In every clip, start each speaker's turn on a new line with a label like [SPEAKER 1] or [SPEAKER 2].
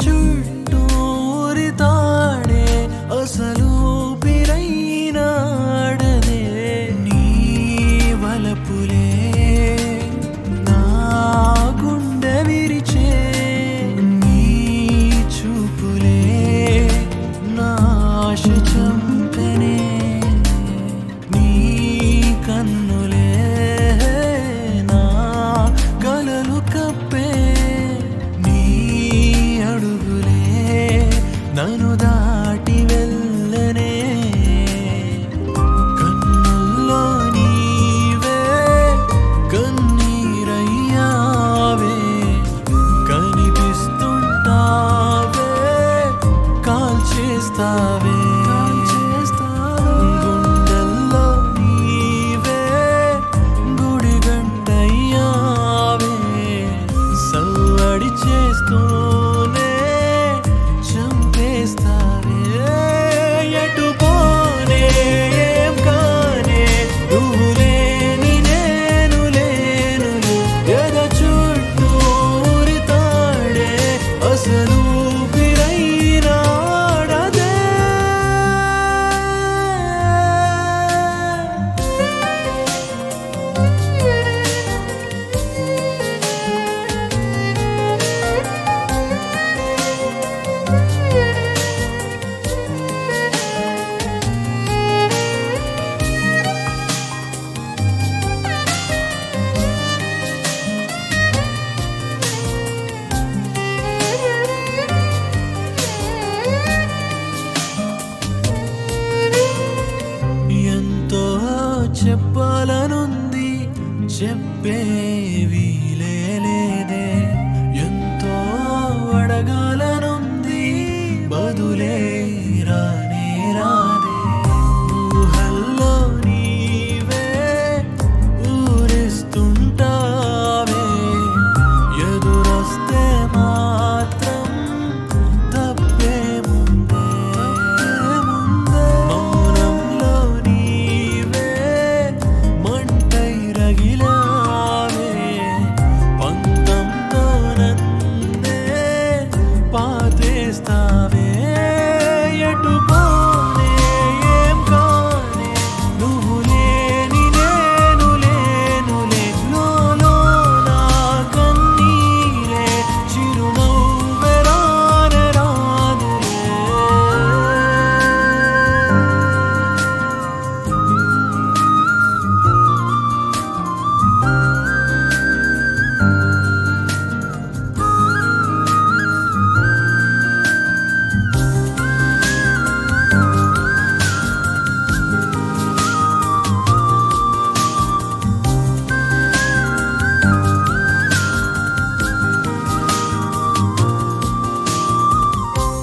[SPEAKER 1] చుట్టూరితాడే అసలు పిరైనాడదే నీ వలపులే నా గుండె విరిచే నీ చూపులే నా ఆశ చంపెనే నీ కన్నులే నా కలలు కప్పే నీ అడుగులే నన్ను దాటి వెళ్ళనే కన్నుల్లో నీవే కన్నీరయ్యావే కనిపిస్తుంటావే కాల్చేస్తావే గుండెల్లో నీవే గుడిగంటయ్యావే సవ్వడి చేస్తూనే చంపేస్తావే ఎటు పోనే ఏం కానే నువ్వు లేని నేను లేనులే ఎద చుట్టూరితాడే అసలు పిరైనాడదే ఎంతో చెప్పాలనుంది చెప్పేవి లేదే ఎంతో అడగాలనుంది బదులే రానే రాదే ఊహల్లో నీవే ఊరిస్తుంటావే ఎదురొస్తే మాత్రం తప్పే ముందే మౌనంలో నీవే మంటై రగిలావే పంతంతో నన్నే పాతేస్తావే ఎటు పోనే ఏం కానే నువ్వు లేని నేను లేనులే లోలో నా కన్నీరే చిరునవ్వే రానే రాదులే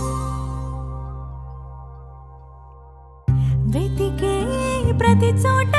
[SPEAKER 2] వెతికే ప్రతి చోట